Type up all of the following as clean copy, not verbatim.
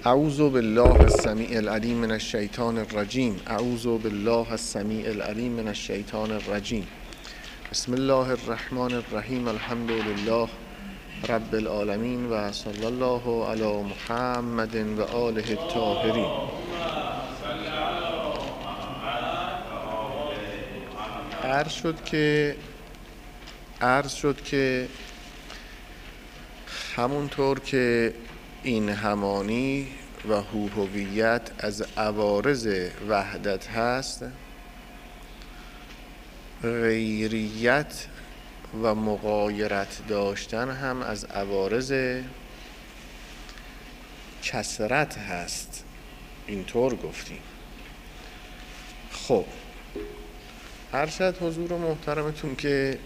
اعوذ بالله السمیع العلیم من الشیطان الرجیم. اعوذ بالله السمیع العلیم من الشیطان الرجیم. بسم الله الرحمن الرحیم. الحمد لله رب العالمین و صلی الله علی محمد و آله الطاهرین. عرض شد که همونطور که این همانی و هویت از عوارض وحدت هست، غیریت و مغایرت داشتن هم از عوارض کثرت هست. اینطور گفتیم. خب ارشد حضور محترمتون که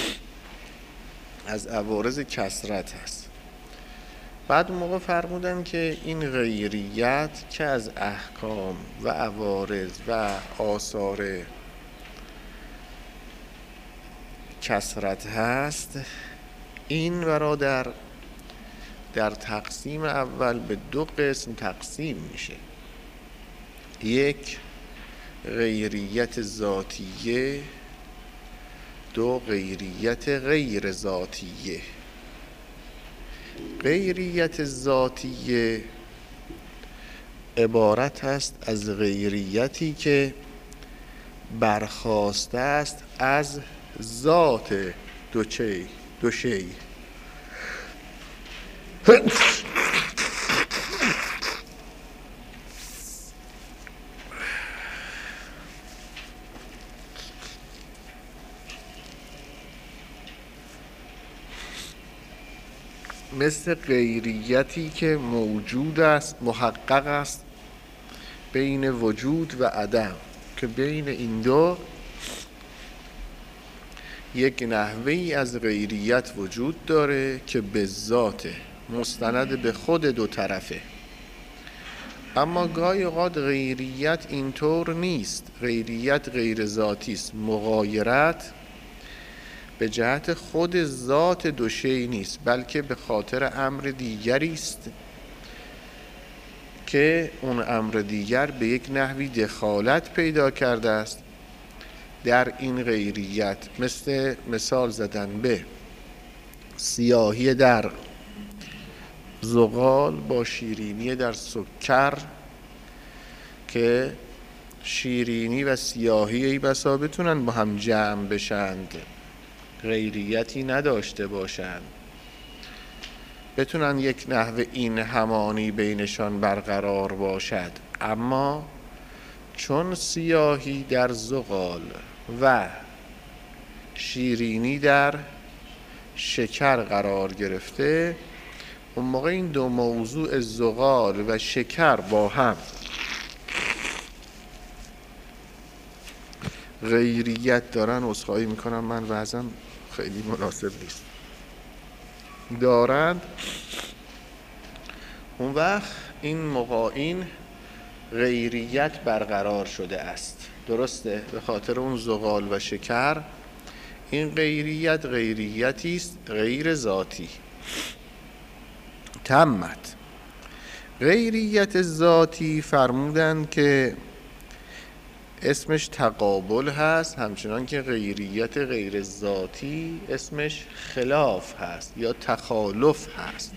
از عوارض کثرت هست. بعد اون موقع فرمودن که این غیریت که از احکام و عوارض و آثار کثرت هست، این برادر در تقسیم اول به دو قسم تقسیم میشه. یک غیریت ذاتیه، دو غیریت غیر ذاتیه. غیریت ذاتیه عبارت است از غیریتی که برخاسته است از ذات دو شی. مثل غیریتی که موجود است، محقق است بین وجود و عدم، که بین این دو یک نحوهی از غیریت وجود داره که به ذات مستند به خود دو طرفه. اما گاهی اوقات غیریت اینطور نیست. غیریت غیر ذاتی است. مغایرت به جهت خود ذات دو شی نیست، بلکه به خاطر امر دیگری است که اون امر دیگر به یک نحوی دخالت پیدا کرده است در این غیریت. مثال زدن به سیاهی در زغال با شیرینی در سکر، که شیرینی و سیاهی ای بسا بتونن با هم جمع بشند، غیریتی نداشته باشند، بتونن یک نحو این همانی بینشان برقرار باشد. اما چون سیاهی در زغال و شیرینی در شکر قرار گرفته، اون موقع این دو موضوع زغال و شکر با هم غیریت دارن. عذرخواهی میکنم، من وضعم خیلی مناسب نیست. دارند. اون وقت این غیریت برقرار شده است. درسته؟ به خاطر اون زغال و شکر این غیریتی است غیر ذاتی. تمت. غیریت ذاتی فرمودند که اسمش تقابل هست، همچنان که غیریت غیر ذاتی اسمش خلاف هست یا تخالف هست.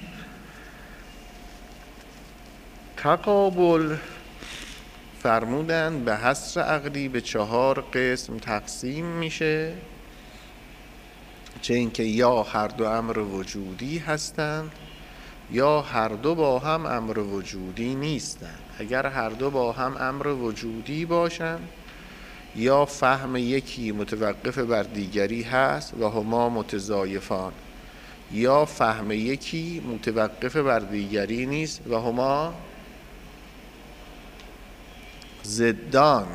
تقابل فرمودن به حصر عقلی به 4 قسم تقسیم میشه. چه اینکه یا هر دو امر وجودی هستند یا هر دو با هم امر وجودی نیستند. اگر هر دو با هم امر وجودی باشند، یا فهم یکی متوقف بر دیگری هست و هما متضایفان، یا فهم یکی متوقف بر دیگری نیست و هما ضدان.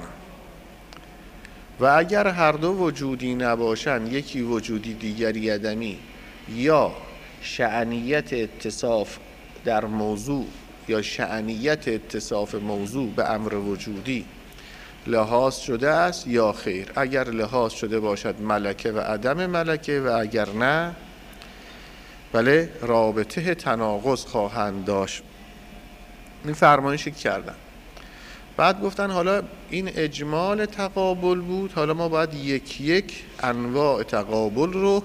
و اگر هر دو وجودی نباشند، یکی وجودی دیگری عدمی، یا شأنیت اتصاف در موضوع یا شأنیت اتصاف موضوع به امر وجودی لحاظ شده است یا خیر. اگر لحاظ شده باشد ملکه و عدم ملکه، و اگر نه بله رابطه تناقض خواهند داشت. این فرمایشی کردن. بعد گفتن حالا این اجمال تقابل بود، حالا ما باید یک یک انواع تقابل رو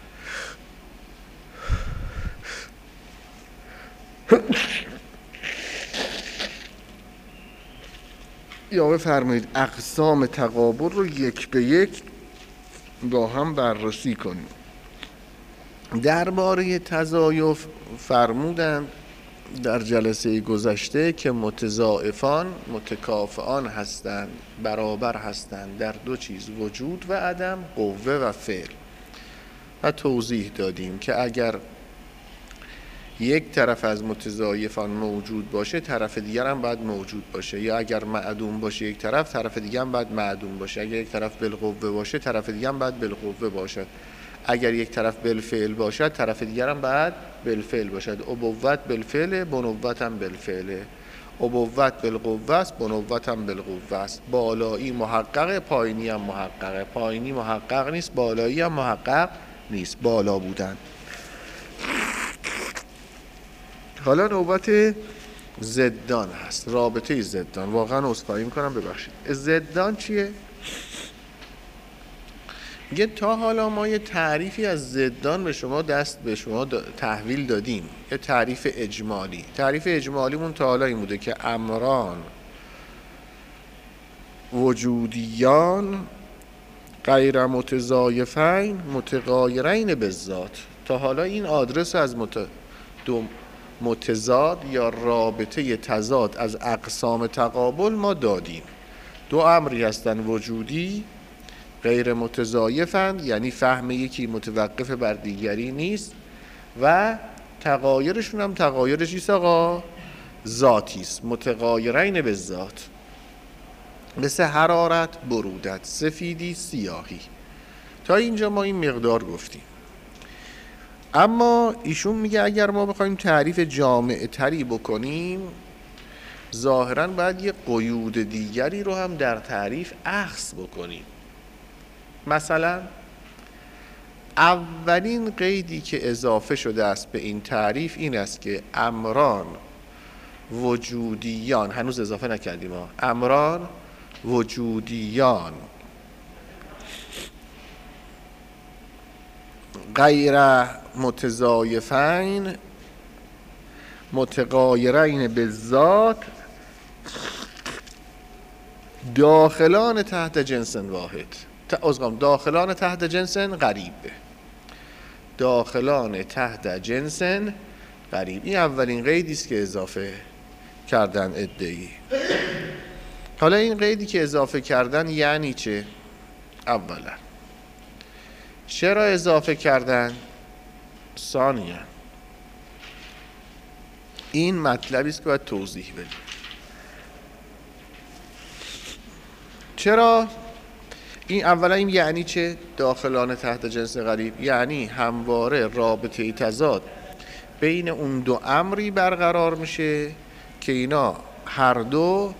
یا بفرمایید اقسام تقابل رو یک به یک با هم بررسی کنیم. درباره تضایف فرمودند در جلسه گذشته که متضاعفان متکافئان هستند، برابر هستند در دو چیز، وجود و عدم، قوه و فعل. و توضیح دادیم که اگر یک طرف از متضاعفان موجود باشه طرف دیگر هم باید موجود باشه، یا اگر معدوم باشه یک طرف دیگر هم باید معدوم باشه، اگر یک طرف بالقوه باشه طرف دیگر هم باید بالقوه باشد، اگر یک طرف بالفعل باشد طرف دیگر هم باید بالفعل باشد. ابوت بالفعل، بنوت هم بالفعل. ابوت بالقوه است، بنوت هم بالقوه است. بالایی محقق، پایینی هم محققه. پایینی محقق نیست، بالایی هم محقق نیست. بالا بودن. حالا نوبت ضدان هست، رابطه ضدان. واقعا عذرخواهی میکنم، ببخشید. ضدان چیه؟ میگه تا حالا ما یه تعریفی از ضدان به شما تحویل دادیم، یه تعریف اجمالی. تعریف اجمالیمون تا حالا این بوده که امران وجودیان غیر متضایفین متغایرین بالذات. تا حالا این آدرس از متضاد یا رابطه تضاد از اقسام تقابل ما دادیم. دو امری هستن وجودی غیر متضایفند، یعنی فهم یکی متوقف بر دیگری نیست، و تغایرشون هم تغایر چیست آقا؟ ذاتی است. متغایرین به ذات، مثل حرارت برودت، سفیدی سیاهی. تا اینجا ما این مقدار گفتیم. اما ایشون میگه اگر ما بخوایم تعریف جامع تری بکنیم ظاهراً باید یه قیود دیگری رو هم در تعریف اخذ بکنیم. مثلا اولین قیدی که اضافه شده است به این تعریف این است که امران وجودیان، هنوز اضافه نکردیم ها، امران وجودیان غیر متضایفین متغایرین بالذات داخلان تحت جنس واحد، داخلان تحت جنس غریب، داخلان تحت جنس غریب. این اولین قیدی است که اضافه کردن ادعی. حالا این قیدی که اضافه کردن یعنی چه؟ اولا چرا اضافه کردن؟ ثانیا این مطلبی است که باید توضیح بدیم. چرا؟ این اولا این یعنی چه؟ داخلان تحت جنس غریب یعنی همواره رابطه تضاد بین اون دو امری برقرار میشه که اینا هر دو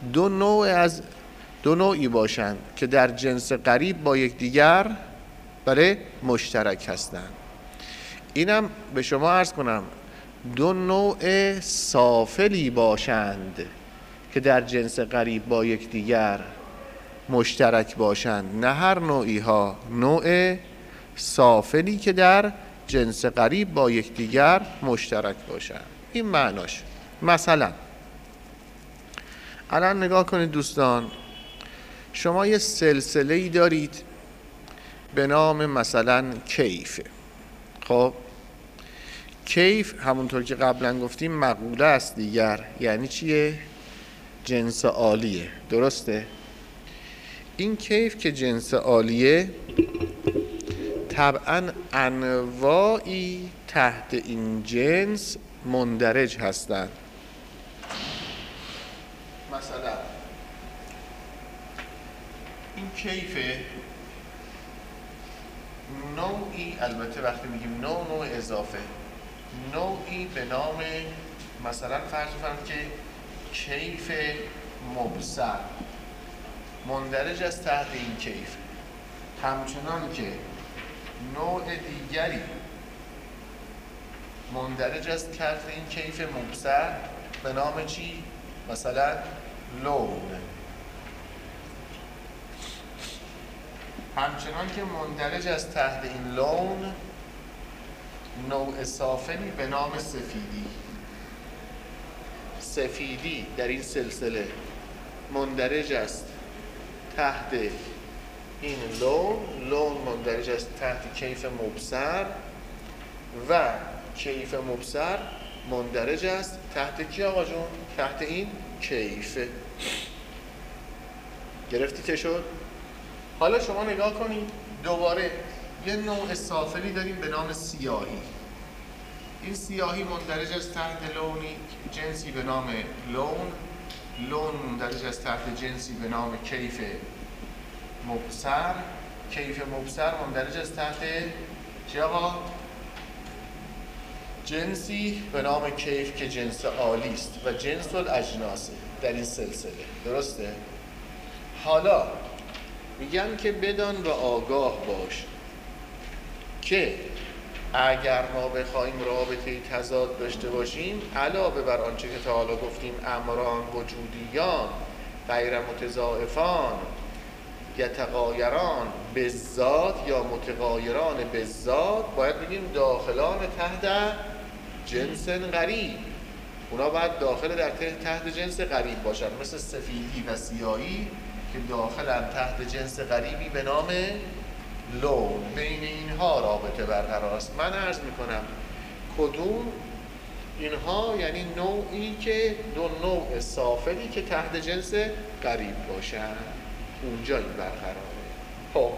نوعی باشند که در جنس غریب با یکدیگر برای مشترک هستند. اینم به شما عرض کنم دو نوع سافلی باشند که در جنس غریب با یکدیگر مشترک باشند، نه هر نوعی ها، نوع سافلی که در جنس غریب با یکدیگر مشترک باشند. این معناش. مثلا الان نگاه کنید دوستان، شما یه سلسله‌ای دارید به نام مثلا کیف. خب کیف همونطور که قبلا گفتیم مقوله است دیگر، یعنی چیه؟ جنس عالیه. درسته؟ این کیف که جنس عالیه طبعا انواعی تحت این جنس مندرج هستند. مثلا این کیف نوعی، البته وقتی میگیم نوع اضافه، نوعی به نام مثلا فرض کنید که کیف مبصر مندرج است تحت این کیف، همچنان که نوع دیگری مندرج است تحت این کیف مبصر به نام چی؟ مثلا لون. همچنان که مندرج از تحت این لون نوع سافلی به نام سفیدی. سفیدی در این سلسله مندرج است تحت این لون مندرج است تحت کیف مبصر و کیف مبصر مندرج است تحت کی آقا جون؟ تحت این کیف. گرفتی چه شد؟ حالا شما نگاه کنید دوباره یه نوع سافلی داریم به نام سیاهی. این سیاهی مندرج است تحت لونی جنسی به نام لون مندرج است تحت جنسی به نام کیف مبصر. کیف مبصر مندرج است تحت چی آقا؟ جنسی به نام کیف که جنس عالی است و جنس الاجناسه در این سلسله. درسته؟ حالا میگن که بدان و آگاه باش که اگر ما بخوایم رابطه تضاد داشته باشیم علاوه بر آنچه که تا حالا گفتیم امران وجودیان غیر متضاعفان یتغایران بالذات یا متغایران بالذات باید بگیم داخلان تحت جنس غریب. اونا باید داخل در تحت جنس غریب باشن مثل سفیدی و سیاهی که داخلن تحت جنس غریبی به نام لون. بین اینها رابطه برقرار است. من عرض میکنم کدوم اینها؟ یعنی نوعی که دو نوع سافلی که تحت جنس غریب باشن اونجا این برقراره. خب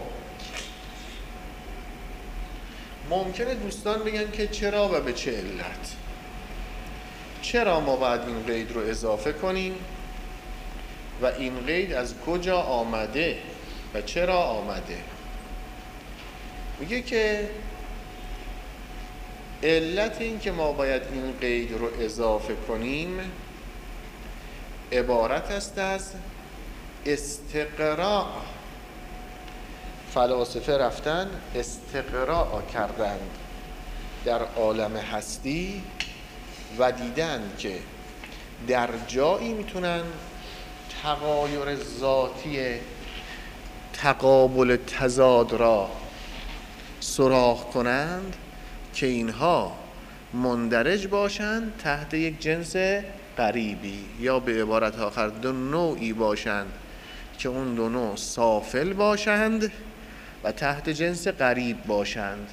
ممکنه دوستان بگن که چرا و به چه علت؟ چرا ما باید این قید رو اضافه کنیم و این قید از کجا آمده و چرا آمده؟ میگه که علت این که ما باید این قید رو اضافه کنیم عبارت است از استقراء. فلاسفه رفتن استقراء کردند در عالم هستی و دیدن که در جایی میتونن تغایر ذاتی تقابل تضاد را سراغ کنند که اینها مندرج باشند تحت یک جنس غریبی یا به عبارت آخر دو نوعی باشند که اون دو نوع سافل باشند و تحت جنس غریب باشند.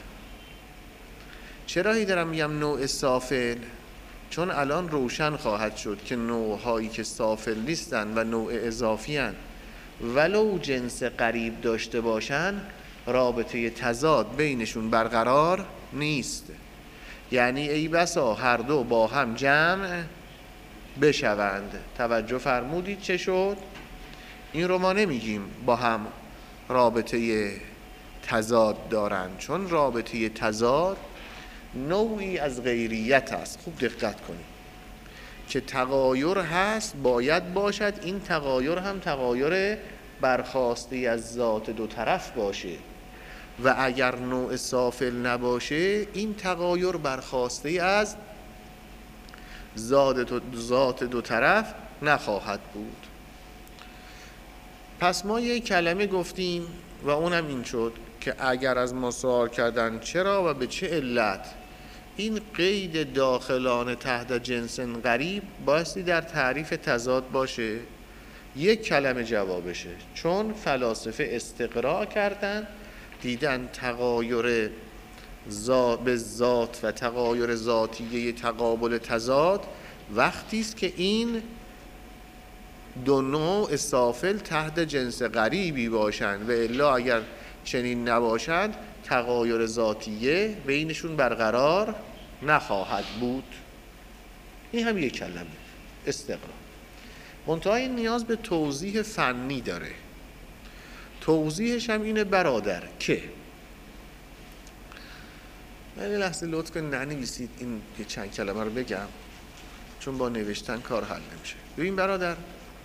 چرا دارم میگم نوع سافل؟ چون الان روشن خواهد شد که نوعهایی که سافل نیستن و نوع اضافی هن ولو جنس غریب داشته باشن رابطه تضاد بینشون برقرار نیست. یعنی ای بسا هر دو با هم جمع بشوند. توجه فرمودید چه شد؟ این رو ما نمیگیم با هم رابطه تضاد دارن، چون رابطه تضاد نوعی از غیریت است. خوب دقت کنید که تغایر هست باید باشد این تغایر هم تغایر برخاسته از ذات دو طرف باشه و اگر نوع سافل نباشه این تغایر برخاسته از ذات دو طرف نخواهد بود. پس ما یک کلمه گفتیم و اونم این شد که اگر از ما سوال کردن چرا و به چه علت این قید داخلان تحت جنس غریب بایستی در تعریف تضاد باشه، یک کلمه جوابشه. چون فلاسفه استقراء کردن دیدن تغایر به ذات و تغایر ذاتیه تقابل تضاد وقتی است که این دو نوع سافل تحت جنس غریبی باشند و الا اگر چنین نباشند تغایر ذاتیه بینشون برقرار نخواهد بود. این هم یک کلمه استقراء. منتها این نیاز به توضیح فنی داره. توضیحش هم اینه برادر که من یه لحظه لطف کنید ننویسید این یه چند کلمه رو بگم چون با نوشتن کار حل نمیشه. ببین برادر،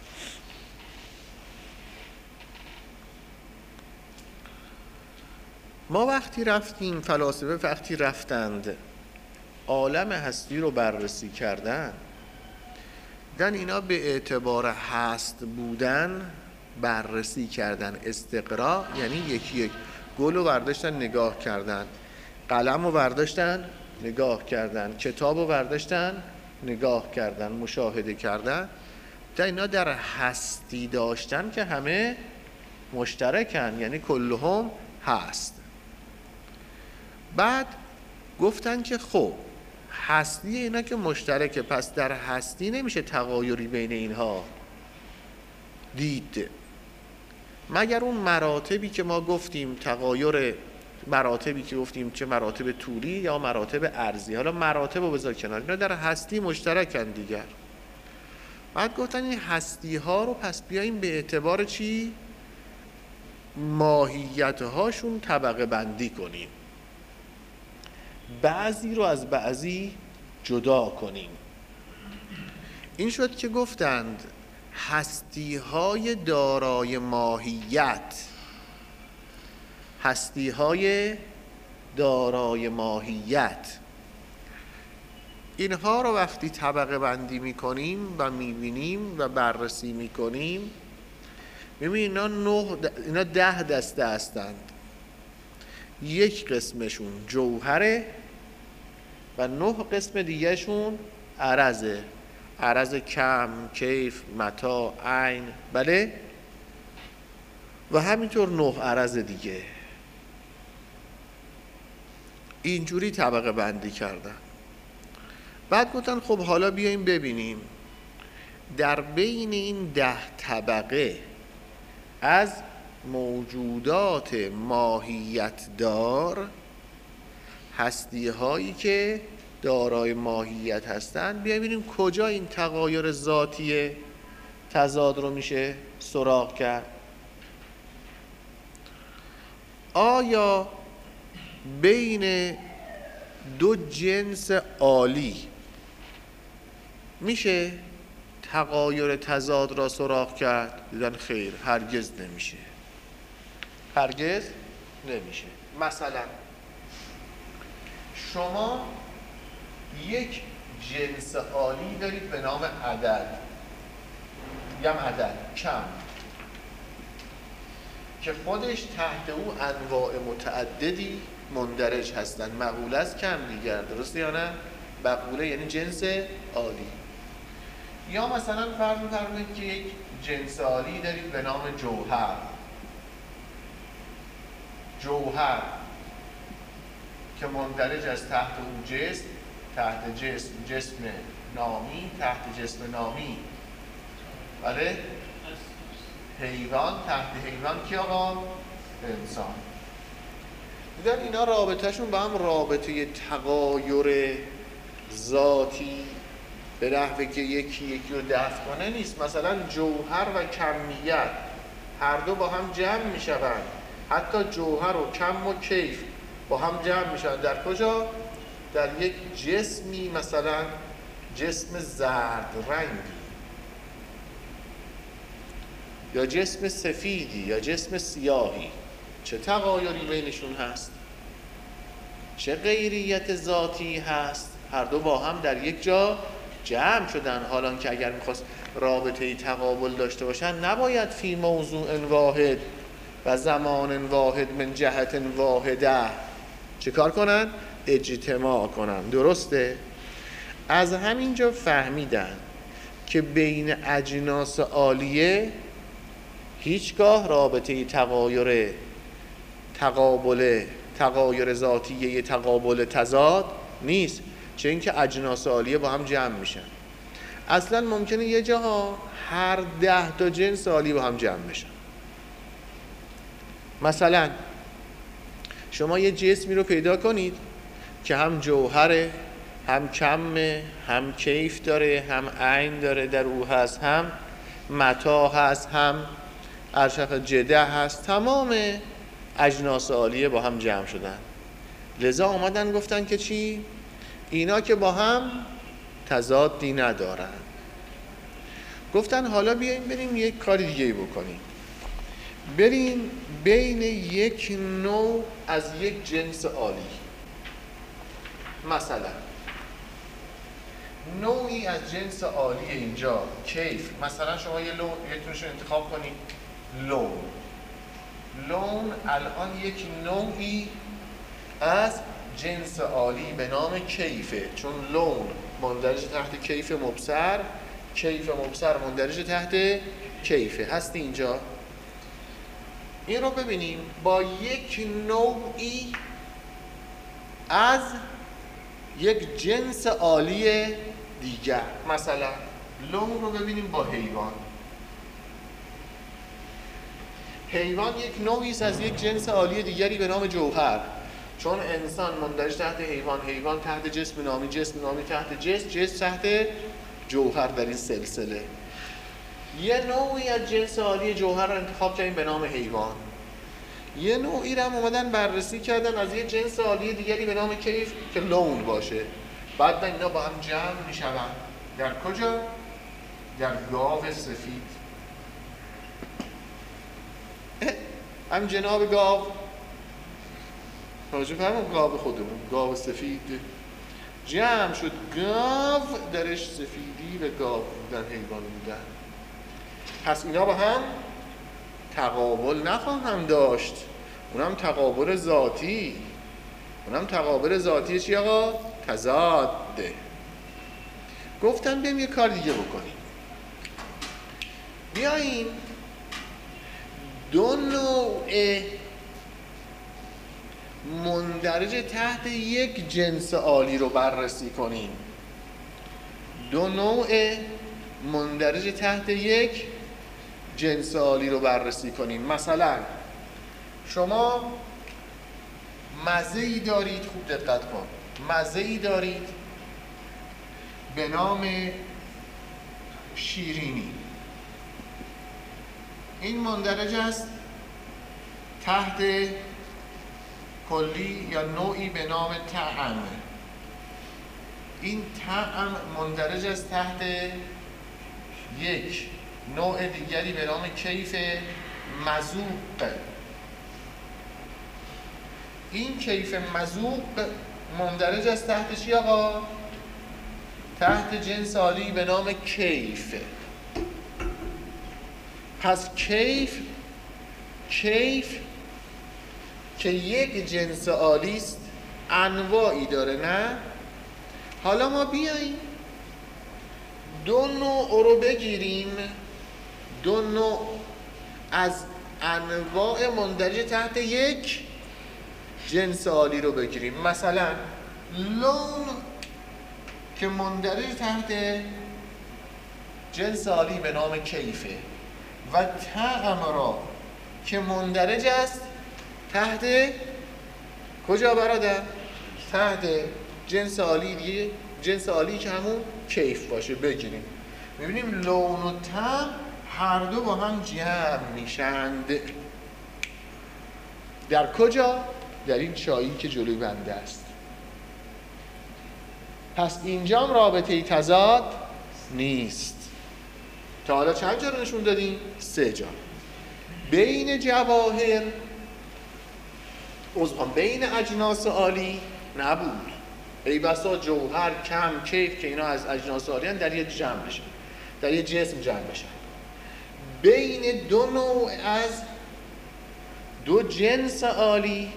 ما وقتی رفتیم فلاسفه وقتی رفتند عالم هستی رو بررسی کردن دن اینا به اعتبار هست بودن بررسی کردن. استقرا یعنی یکی یک. گل رو برداشتن نگاه کردن، قلم رو برداشتن نگاه کردن، کتاب رو برداشتن نگاه کردن، مشاهده کردن. تا اینا در هستی داشتن که همه مشترکن، یعنی کلهم هست. بعد گفتن که خب هستی اینا که مشترکه، پس در هستی نمیشه تغایری بین اینها دید، مگر اون مراتبی که ما گفتیم تغایر، مراتبی که گفتیم چه مراتب طولی یا مراتب عرضی. حالا مراتب رو بذار کنار، اینا در هستی مشترکن دیگر. بعد گفتن این هستی ها رو پس بیاییم به اعتبار چی؟ ماهیت هاشون طبقه بندی کنیم، بعضی رو از بعضی جدا کنیم. این شد که گفتند هستی های دارای ماهیت، هستی های دارای ماهیت، اینها رو وقتی طبقه بندی میکنیم و میبینیم و بررسی میکنیم، میبینیم اینا 10 دسته هستند. یک قسمشون جوهره و 9 قسم دیگه شون عرضه. عرض کم، کیف، متاع، عین، بله، و همینطور 9 عرض دیگه. اینجوری طبقه بندی کردن. بعد گفتن خب حالا بیاییم ببینیم در بین این 10 طبقه از موجودات ماهیت دار، هستی هایی که دارای ماهیت هستند، بیاییم ببینیم کجا این تغایر ذاتی تضاد رو میشه سراغ کرد. آیا بین 2 جنس عالی میشه تغایر تضاد را سراغ کرد؟ دیدن خیر، هرگز نمیشه، هرگز نمیشه. مثلا شما یک جنس عالی دارید به نام عدد، میگم عدد کم، که خودش تحت او انواع متعددی مندرج هستن. مقوله از کم دیگر، درسته یا نه؟ مقوله یعنی جنس عالی. یا مثلا فرض بفرمایید که یک جنس عالی دارید به نام جوهر. جوهر که مندرج از تحت اون جسم، تحت جسم نامی، تحت جسم نامی، بله، حیوان، تحت حیوان کی آقا؟ انسان. دیدن اینا رابطهشون با هم رابطه تغایر ذاتی به نحوی که یکی رو دفع کنه نیست. مثلا جوهر و کمیت هر دو با هم جمع می شوند. حتی جوهر و کم و کیف با هم جمع می شوند. در کجا؟ در یک جسمی، مثلا جسم زرد رنگی یا جسم سفیدی یا جسم سیاهی. چه تغایری بینشون هست؟ چه غیریت ذاتی هست؟ هر دو با هم در یک جا جمع شدن. حالا که اگر میخواست رابطه تقابل داشته باشن، نباید فی موضوع واحد و زمان واحد من جهت واحده چه کار کنن؟ اجتماع کنن. درسته؟ از همینجا فهمیدن که بین اجناس عالیه هیچگاه رابطه تغایر ذاتیه تقابل تضاد نیست، چه اینکه اجناس عالیه با هم جمع میشن. اصلا ممکنه یه جاها هر 10 تا جنس عالی با هم جمع بشن. مثلا شما یه جسمی رو پیدا کنید که هم جوهره، هم کمه، هم کیف داره، هم عین داره در او هست، هم متاع هست، هم ارشق جده هست. تمام اجناس عالیه با هم جمع شدن. لذا آمدن گفتن که چی؟ اینا که با هم تضادی ندارن. گفتن حالا بیاییم بریم یک کار دیگه بکنیم. بریم بین یک نوع از یک جنس عالی، مثلا نوعی از جنس عالی اینجا کیف، مثلا شما یه تونش رو انتخاب کنید. لون الان یک نوعی از جنس عالی به نام کیفه، چون لون مندرج تحت کیف مبصر، کیف مبصر مندرج تحت کیفه. هستی اینجا؟ این رو ببینیم با یک نوعی از یک جنس عالی دیگر. مثلا لون رو ببینیم با حیوان. حیوان یک نوعی از یک جنس عالی دیگری به نام جوهر، چون انسان مندرج تحت حیوان، حیوان تحت جسم نامی، جسم نامی تحت جسم تحت جوهر. در این سلسله یه نوعی از جنس عالی جوهر رو انتخاب کردیم به نام حیوان. یه نوعی رو هم اومدن بررسی کردن از یه جنس عالی دیگری به نام کیف که لون باشه. بعد اینا با هم جمع میشوند. در کجا؟ در گاو سفید. هم جناب گاو، توجه فرمون، گاو خودمون، گاو سفید جمع شد. گاو درش سفیدی و گاو بودن، حیوان بودن. پس اینا با هم تقابل نخواهم داشت. اونم تقابل ذاتی. اونم تقابل ذاتی چی آقا؟ تضاده. گفتن بیایم یه کار دیگه بکنیم. بیاییم دو نوع مندرج تحت یک جنس عالی رو بررسی کنیم. دو نوع مندرج تحت یک جنس عالی رو بررسی کنیم. مثلا شما مزه‌ای دارید، خوب دقت کن، مزه‌ای دارید به نام شیرینی. این مندرج است تحت کلی یا نوعی به نام طعم. این طعم مندرج است تحت یک نوع دیگری به نام کیف مذوق. این کیف مذوق مندرج است تحت چی آقا؟ تحت جنس عالی به نام کیف. پس کیف که یک جنس عالی است، انواعی داره، نه؟ حالا ما بیاییم دو نوع رو بگیریم، دو نوع از انواع مندرج تحت یک جنس عالی رو بگیریم. مثلا لون که مندرج تحت جنس عالی به نام کیفه و طعم را که مندرج است تحت کجا برادر؟ تحت جنس عالی دیگه، جنس عالی که همون کیف باشه بگیریم. میبینیم لون و طعم هر دو با هم جمع میشند. در کجا؟ در این چایی که جلوی بنده است. پس اینجا هم رابطه تضاد نیست. تا حالا چند جا رو نشون دادیم؟ 3 جا. بین جواهر، بین اجناس عالی نبود. ای بسا جوهر، کم، کیف که اینا از اجناس عالی هستند در یه جمع بشن، در یه جسم جمع بشن. بین دو نوع از دو جنس عالی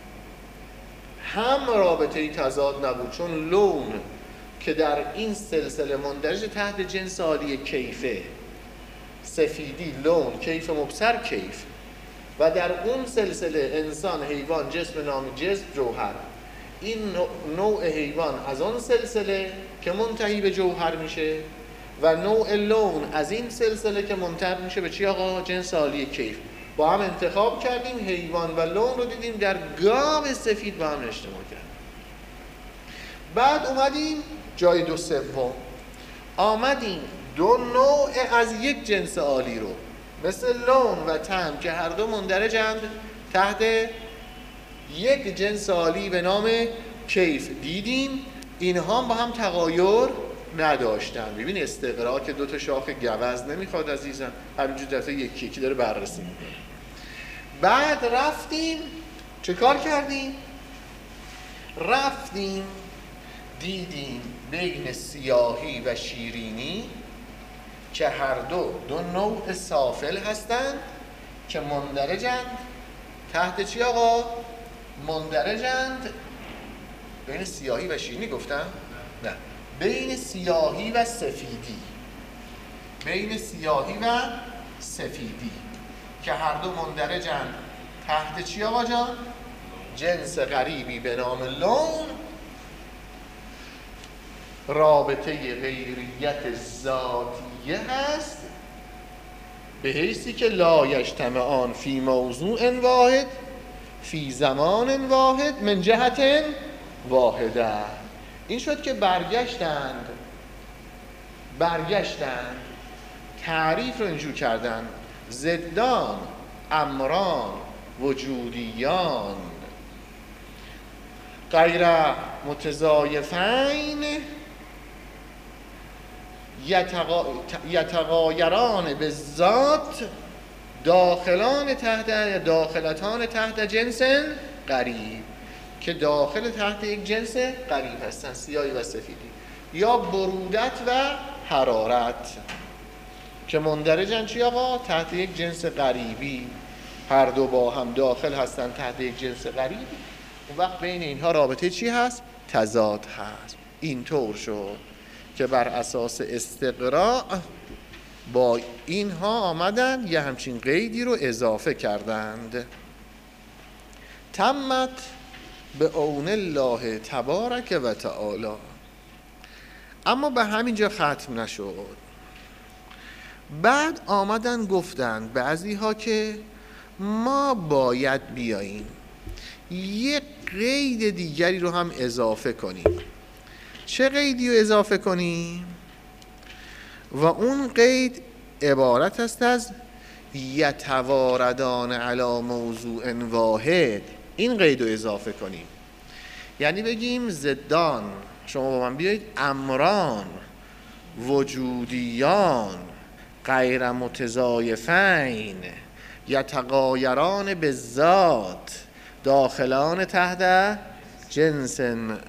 هم رابطه تضاد نبود، چون لون که در این سلسله مندرج تحت جنس عالی کیفه، سفیدی لون، کیف مبصر کیف، و در اون سلسله انسان، حیوان، جسم نامی، جسم جوهر. این نوع حیوان از اون سلسله که منتهی به جوهر میشه و نوع لون از این سلسله که منتهی میشه به چی آقا؟ جنس عالی کیف. با هم انتخاب کردیم، حیوان و لون رو دیدیم در گاو سفید با هم اجتماع کردیم. بعد اومدیم جای دو سوم، آمدیم دو نوع از یک جنس عالی رو مثل لون و طعم که هر دو مندرجند تحت یک جنس عالی به نام کیف دیدیم، اینها با هم تغایر نداشتن. ببین استقرا که 2 تا شاخ گوز نمیخواد عزیزم، همینجور دفعه یکی یکی داره بررسی میکنه. بعد رفتیم چه کار کردیم؟ رفتیم دیدیم بین سیاهی و شیرینی که هر دو نوع سافل هستند که مندرجند تحت چی آقا؟ مندرجند بین سیاهی و شیرینی گفتم؟ نه، بین سیاهی و سفیدی، بین سیاهی و سفیدی که هر دو مندرجند تحت چی آقا جان؟ جنس غریبی به نام لون، رابطه غیریت ذاتیه هست به حیثی که لا یجتمعان فی موضوع واحد فی زمان واحد من جهت واحده. این شد که برگشتند تعریف رو اینجور کردن: ضدان، امران، وجودیان، غیر متضایفین، یتغایران به ذات، داخلتان تحت جنس غریب، که داخل تحت یک جنس غریب هستن، سیاهی و سفیدی، یا برودت و حرارت که مندرجن چی آقا؟ تحت یک جنس غریبی، هر دو با هم داخل هستن تحت یک جنس غریبی. اون وقت بین اینها رابطه چی هست؟ تضاد هست. اینطور شد که بر اساس استقراء با اینها آمدن یه همچین قیدی رو اضافه کردند: تمت به عون الله تبارک و تعالی. اما به همینجا ختم نشد. بعد آمدن گفتن بعضی ها که ما باید بیاییم یک قید دیگری رو هم اضافه کنیم. چه قیدی رو اضافه کنیم؟ و اون قید عبارت است از یتواردان علی موضوع واحد. این قید رو اضافه کنیم، یعنی بگیم ضدان، شما با من بیایید، امران، وجودیان، غیر متضایفین، یتغایران به ذات، داخلان تحت جنس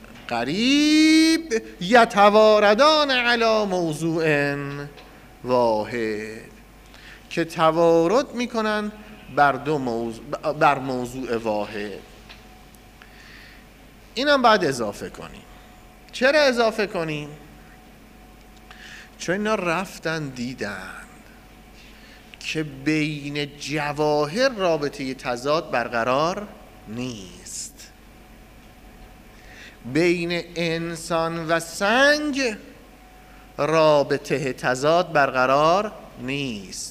قریب، یتواردان علی موضوع واحد، که توارد میکنن بر موضوع واحد. اینم باید اضافه کنیم. چرا اضافه کنیم؟ چون اینا رفتن دیدن که بین جواهر رابطه تضاد برقرار نیست، بین انسان و سنگ رابطه تضاد برقرار نیست.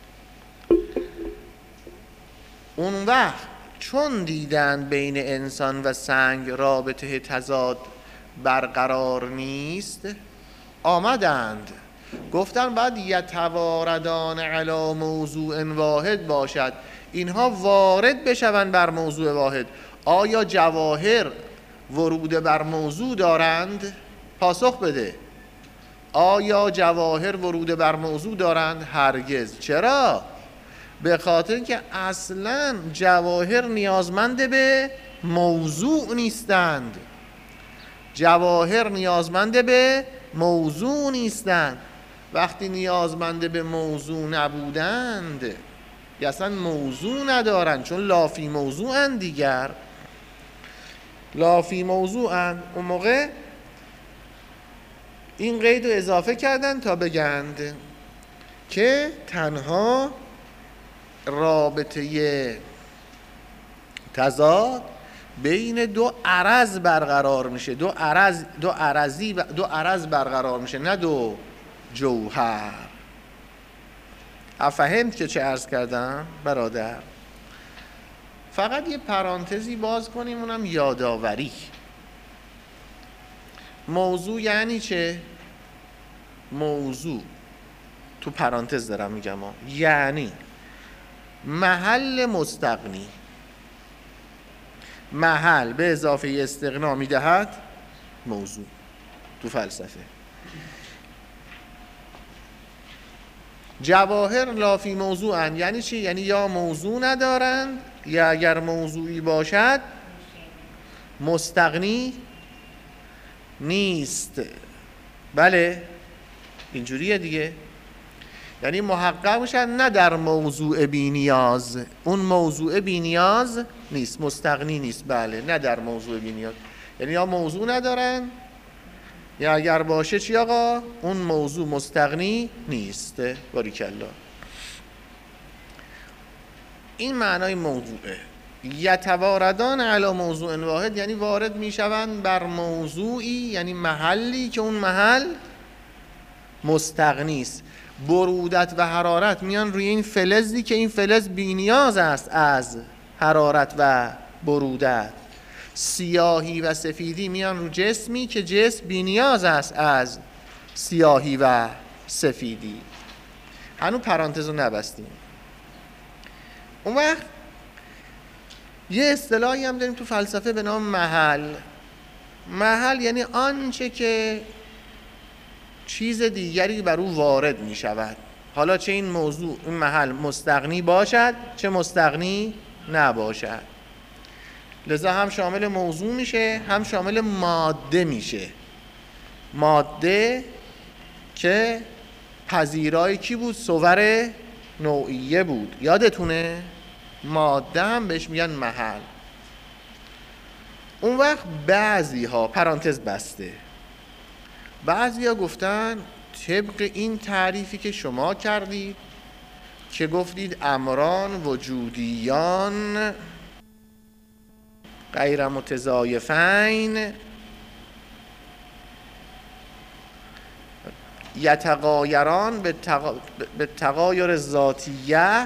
اون وقت چون دیدن بین انسان و سنگ رابطه تضاد برقرار نیست، آمدند گفتن باید یتواردان علی موضوع واحد باشد، اینها وارد بشوند بر موضوع واحد. آیا جواهر ورود بر موضوع دارند؟ پاسخ بده. آیا جواهر ورود بر موضوع دارند؟ هرگز. چرا؟ به خاطر اینکه اصلا جواهر نیازمند به موضوع نیستند. جواهر نیازمند به موضوع نیستند. وقتی نیازمند به موضوع نبودند یا اصلا موضوع ندارند، چون لافی موضوعند، دیگر لافی موضوعند، اون موقع این قید رو اضافه کردن تا بگند که تنها رابطه تضاد بین دو عرض برقرار میشه، دو عرض برقرار میشه، نه دو جوهر. فهمت که چه عرض کردم برادر؟ فقط یه پرانتزی باز کنیم، اونم یادآوری. موضوع یعنی چه؟ موضوع تو پرانتز دارم میگم یعنی محل مستغنی، محل به اضافه استغنا میدهد موضوع تو فلسفه. جواهر لافی موضوعن، یعنی چی؟ یعنی یا موضوع ندارند یا اگر موضوعی باشد مستغنی نیست. بله اینجوریه دیگه. یعنی محقق میشن نه در موضوع بی نیاز، اون موضوع بی نیاز نیست، مستغنی نیست. بله نه در موضوع بی نیاز، یعنی یا موضوع ندارن یا اگر باشه چی آقا؟ اون موضوع مستغنی نیست. باریکالله. این معنای موضوعه. یتواردان علی موضوع واحد یعنی وارد میشوند بر موضوعی، یعنی محلی که اون محل مستغنی است. برودت و حرارت میان روی این فلزی که این فلز بی نیاز است از حرارت و برودت. سیاهی و سفیدی میان رو جسمی که جسم بی نیاز است از سیاهی و سفیدی. هنوز پرانتز رو نبستیم. اون وقت یه اصطلاحی هم داریم تو فلسفه به نام محل. محل یعنی آنچه که چیز دیگری بر او وارد می شود، حالا چه این موضوع این محل مستغنی باشد چه مستغنی نباشد. لذا هم شامل موضوع میشه هم شامل ماده میشه. ماده که پذیرای کی بود؟ صور نوعیه بود. یادتونه؟ ماده هم بهش میگن محل. اون وقت بعضی ها پرانتز بسته، بعضی ها گفتن طبق این تعریفی که شما کردید که گفتید امران وجودیان غیر متضایفین یتغایران به تغایر ذاتیه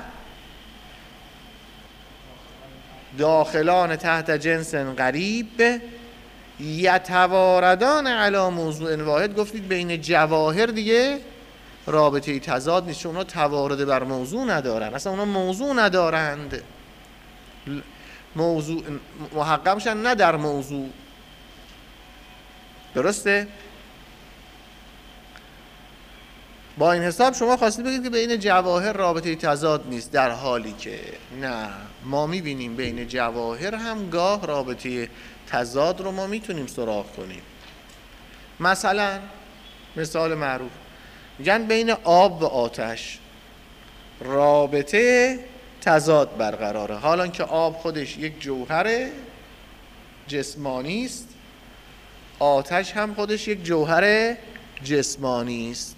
داخلان تحت جنس غریب یتواردان علی موضوع واحد. گفتید بین جواهر دیگه رابطه تضاد نیست، چون اونا توارد بر موضوع ندارن، اصلا اونا موضوع ندارند. موضوع محقق میشن نه در موضوع. درسته؟ با این حساب شما خواستید بگید که بین جواهر رابطه تضاد نیست، در حالی که نه، ما میبینیم بین جواهر هم گاه رابطه تضاد رو ما میتونیم سراغ کنیم. مثلا مثال معروف میگن بین آب و آتش رابطه تضاد برقراره، حالا که آب خودش یک جوهر جسمانی است، آتش هم خودش یک جوهر جسمانی است.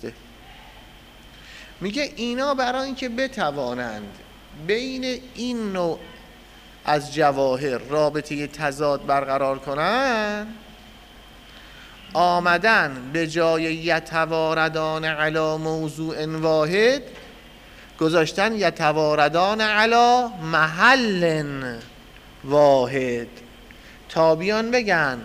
میگه اینا برای اینکه بتوانند بین این نوع از جواهر رابطه تضاد برقرار کنن، آمدن به جای یتواردان علی موضوع واحد گذاشتن یتواردان علی محل واحد، تا بیان بگن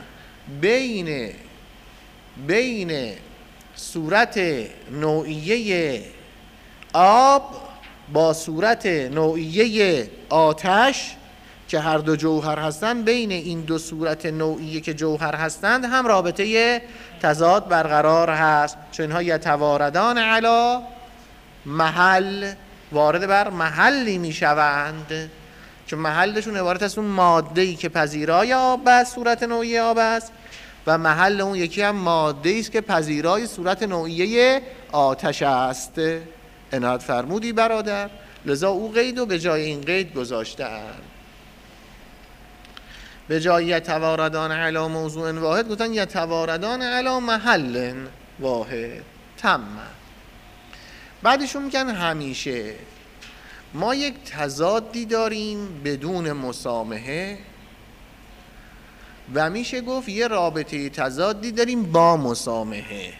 بین صورت نوعیه آب با صورت نوعیه آتش که هر دو جوهر هستند، بین این دو صورت نوعیه که جوهر هستند هم رابطه تضاد برقرار هست، چون اینها یتواردان علی محل، وارد بر محلی می شوند که محلشون عبارت از اون ماده‌ای که پذیرای آب است، صورت نوعیه آب است، و محل اون یکی هم ماده‌ای است که پذیرای صورت نوعیه آتش است. عنایت فرمودی برادر؟ لذا او قید و به جای این قید گذاشتن. به جای یتواردان علی موضوع واحد گفتن یتواردان علی محل واحد. تمام. بعدشون میگن همیشه ما یک تضادی داریم بدون مسامحه و میشه گفت یه رابطه تضادی داریم با مسامحه.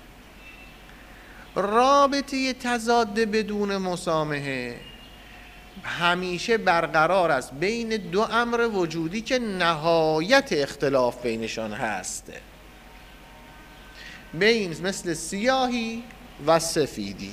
رابطه تضاد بدون مسامحه همیشه برقرار است بین دو امر وجودی که نهایت اختلاف بینشان هست، بین مثل سیاهی و سفیدی،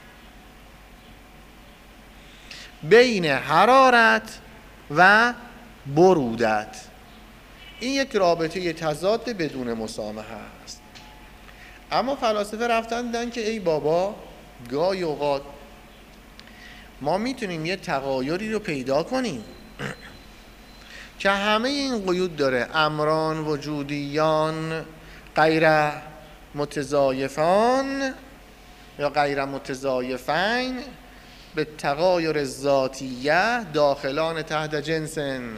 بین حرارت و برودت. این یک رابطه تضاد بدون مسامحه است. اما فلاسفه رفتن دیدن که ای بابا، گاهی اوقات ما میتونیم یه تغایری رو پیدا کنیم که همه این قیود داره، امران وجودیان غیر متضایفان یا غیر متضایفین به تغایر الذاتیه داخلان تحت جنس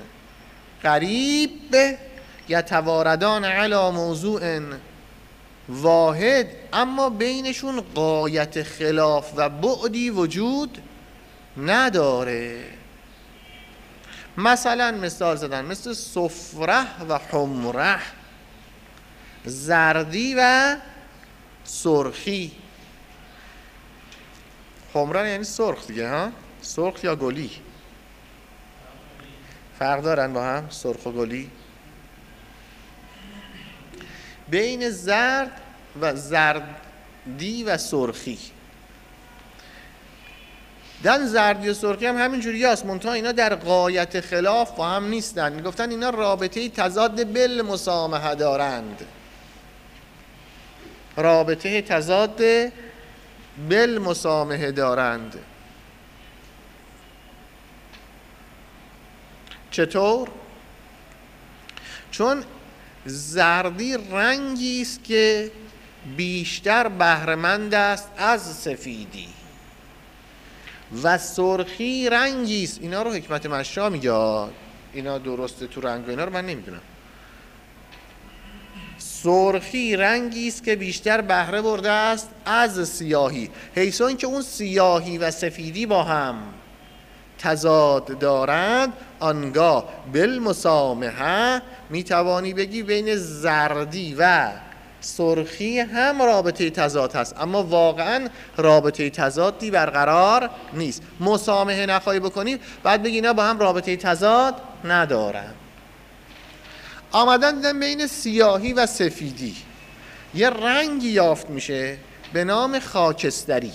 قریب یتواردان علی موضوع واحد، اما بینشون غایت خلاف و بعدی وجود نداره. مثلا مثال زدن مثل صفره و حمره، زردی و سرخی. حمره یعنی سرخ دیگه ها، سرخ یا گلی فرق دارن با هم، سرخ و گلی. بین زرد و زردی و سرخی، در زردی و سرخی هم همین جوری هست، منتها اینا در غایت خلاف با هم نیستن. میگفتن اینا رابطه تضاد بالمسامحه دارند، رابطه تضاد بالمسامحه دارند. چطور؟ چون زردی رنگی است که بیشتر بهره‌مند است از سفیدی و سرخی رنگی است، اینا رو حکمت مشا میگه، اینا درسته تو رنگ و اینا رو من نمیدونم. سرخی رنگی است که بیشتر بهره برده است از سیاهی، حیث اینکه اون سیاهی و سفیدی با هم تضاد دارند، آنگاه بالمسامحه میتوانی بگی بین زردی و سرخی هم رابطه تضاد هست، اما واقعا رابطه تضادی برقرار نیست. مسامحه نخواهی بکنی بعد بگی اینا با هم رابطه تضاد ندارن. آمدن دیدن بین سیاهی و سفیدی یه رنگی یافت میشه به نام خاکستری.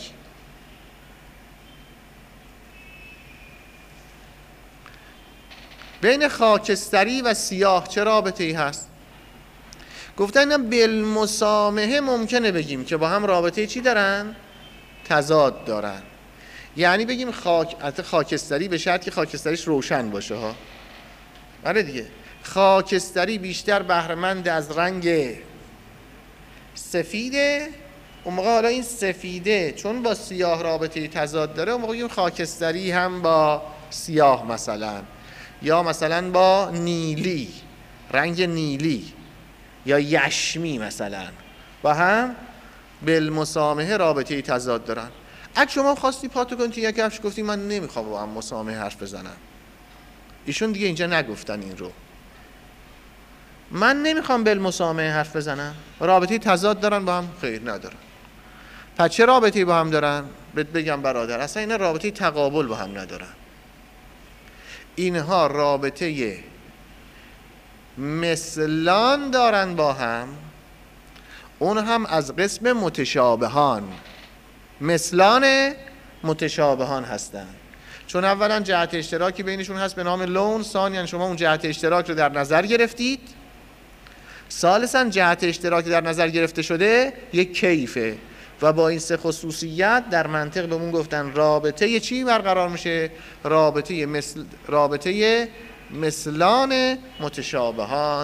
بین خاکستری و سیاه چه رابطه‌ای هست؟ گفتن اینا بالمسامحه ممکنه بگیم که با هم رابطه چی دارن؟ تضاد دارن. یعنی بگیم خاکستری به شرط که خاکستریش روشن باشه ها. آره دیگه، خاکستری بیشتر بهره‌مند از رنگ سفیده، اون موقع حالا این سفیده چون با سیاه رابطه تضاد داره، اون موقع بگیم خاکستری هم با سیاه مثلا، یا مثلا با نیلی، رنگ نیلی یا یشمی مثلا، با هم بالمسامحه رابطه تضاد دارن. اگه شما خواستی پاتو کنی تو یک کفش گفتی من نمیخوام با هم مسامحه حرف بزنم، ایشون دیگه اینجا نگفتن این رو، من نمیخوام بالمسامحه حرف بزنم، رابطه تضاد دارن با هم؟ خیر ندارن. پس چه رابطه‌ای با هم دارن؟ بگم برادر، اصلا اینا رابطه تقابل با هم ندارن. اینها رابطه مثلان دارن با هم، اون هم از قسم متشابهان، مثلان متشابهان هستن. چون اولا جهت اشتراکی بینشون هست به نام لون، ثانیاً شما اون جهت اشتراک رو در نظر گرفتید، ثالثاً جهت اشتراکی در نظر گرفته شده یک کیفه و با این سه خصوصیت در منطق بهمون گفتن رابطه چی برقرار میشه؟ رابطه مثلان متشابهان.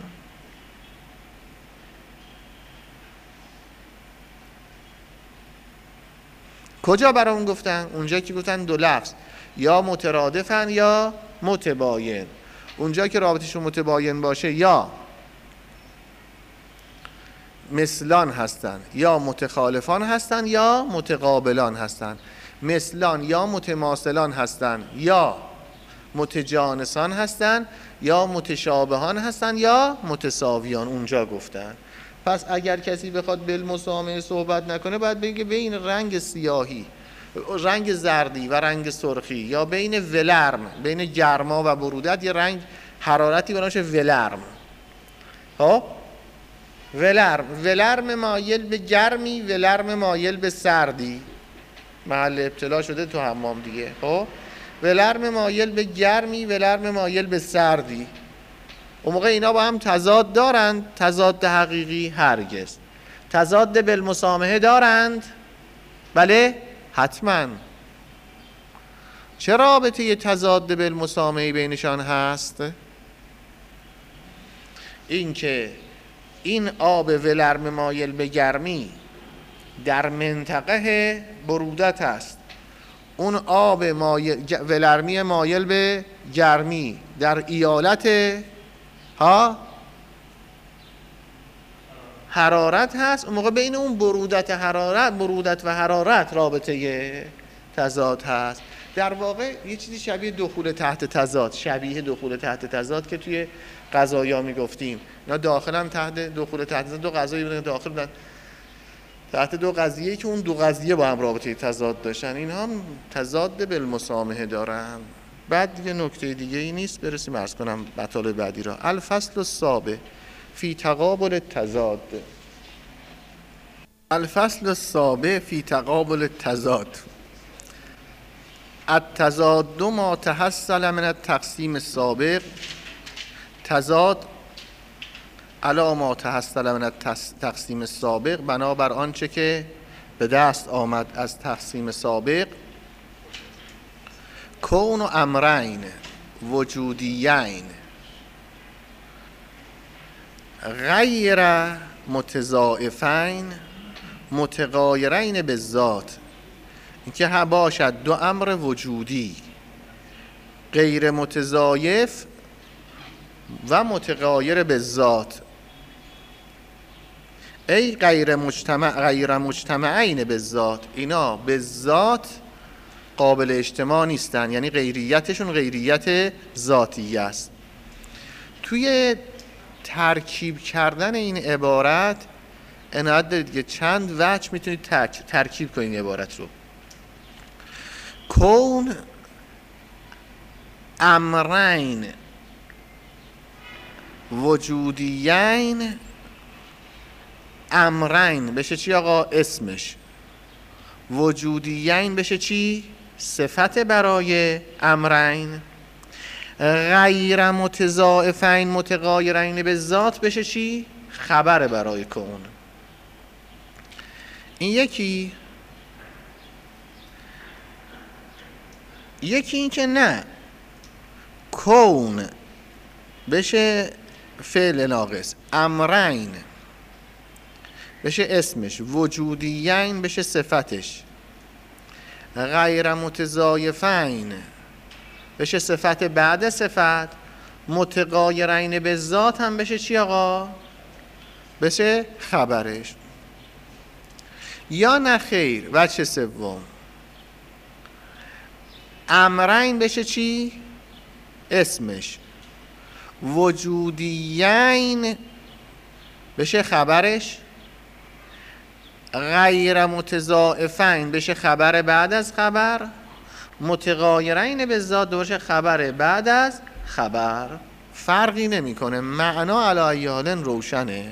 کجا برامون گفتن؟ اونجا که گفتن دو لفظ یا مترادفن یا متباین. اونجا که رابطهشون متباین باشه یا مثلان هستن یا متخالفان هستن یا متقابلان هستن. مثلان یا متماثلان هستن یا متجانسان هستن یا متشابهان هستن یا متساویان، اونجا گفتن. پس اگر کسی بخواد بالمسامحه صحبت نکنه باید بگه بین رنگ سیاهی، رنگ زردی و رنگ سرخی، یا بین ولرم، بین گرما و برودت یه رنگ حرارتی به نام ولرم. خب ولرم مایل به گرمی، ولرم مایل به سردی، محل ابتلا شده تو حمام دیگه. خب ولرم مایل به گرمی، ولرم مایل به سردی، اون موقع اینا با هم تضاد دارند؟ تضاد حقیقی هرگز. تضاد بالمسامحه دارند؟ بله حتما. چه رابطه تضاد بالمسامحه بینشان هست؟ این که این آب ولرم مایل به گرمی در منطقه برودت است، اون آب ولرمی مایل به گرمی در ایالت حرارت هست. اون موقع بین اون برودت و حرارت رابطه تضاد هست. در واقع یه چیزی شبیه دخول تحت تضاد که توی قضایا میگفتیم، اینا داخلا تحت دخول تحت تضاد دو قضایی بودن داخل بودن تحت دو قضیه که اون دو قضیه با هم رابطه تضاد داشتن، اینها هم تضاد بالمسامحه دارن. بعد دیگه نکته دیگه ای نیست، برسیم عرض کنم مطالب بعدی را. الفصل السابع فی تقابل التضاد. الفصل السابع فی تقابل التضاد. التضاد ما تحصل من التقسیم السابق. تضاد علی ما تحصل من التقسیم السابق، بنابر آنچه که به دست آمد از تقسیم سابق. کون امرین وجودیین غیر متضاعفین متغایرین بالذات، اینکه باشد دو امر وجودی غیر متضاعف و متغایر بالذات، ای غیر مجتمعین بالذات، اینا بالذات قابل اجتماع نیستن، یعنی غیریتشون غیریت ذاتی است. توی ترکیب کردن این عبارت عنایت دارید که چند وجه میتونید ترکیب کنید این عبارت رو. کون امرین وجودیین، امرین بشه چی آقا؟ اسمش. وجودیین بشه چی؟ صفت برای امرین. غیر متضاعفین متغایرین به ذات بشه چی؟ خبر برای کون. این یکی این که نه، کون بشه فعل ناقص، امرین بشه اسمش، وجودیین بشه صفتش، غیر متضاعفین بشه صفت بعد صفت، متغایرین به ذات هم بشه چی آقا؟ بشه خبرش. یا نه خیر، وجه سوم، امرین بشه چی؟ اسمش، وجودیین بشه خبرش، غیر متضاعفین بشه خبر بعد از خبر، متغایرین به ذات بشه خبر بعد از خبر. فرقی نمیکنه، معنا علی ای حال روشنه.